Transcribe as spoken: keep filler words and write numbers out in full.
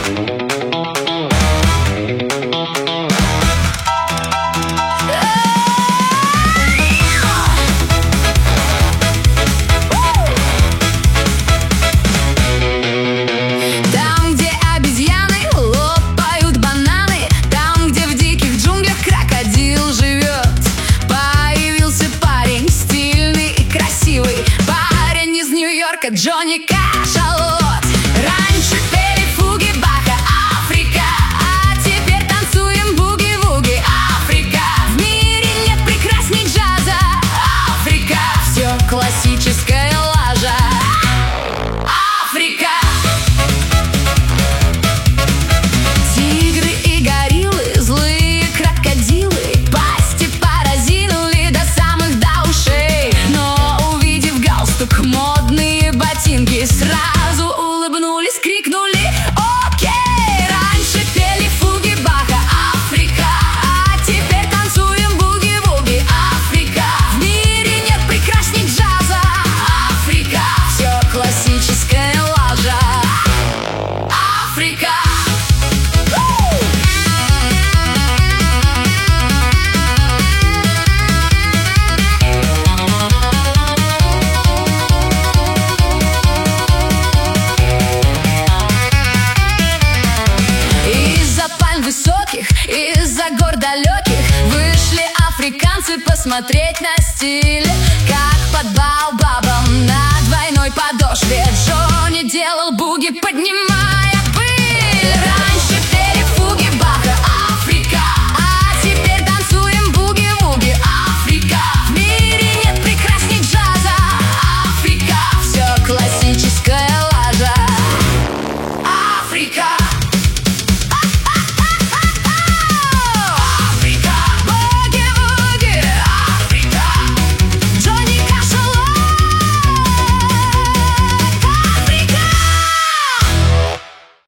Джонни Кашалот. Раньше пели фуги Баха, Африка, а теперь танцуем буги-вуги, Африка. В мире нет прекрасней джаза, Африка. Все классическая лажа, Африка. Тигры и гориллы, злые крокодилы, пасти поразили до самых до ушей. Но увидев галстук модные ботинки, сразу улыбнулись, крикнули: окей! Раньше пели фуги Баха, Африка, а теперь танцуем буги-вуги, Африка. В мире нет прекрасней джаза, Африка. Все классическая лажа, Африка. Высоких, из-за гор далеких вышли африканцы посмотреть на стиль. Как под баобабом на двойной подошве Джонни делал буги, поднимая пыль. Раньше пели фуги Баха, Африка, а теперь танцуем буги-вуги, Африка. В мире нет прекрасней джаза, Африка. Все классическая лажа, Африка.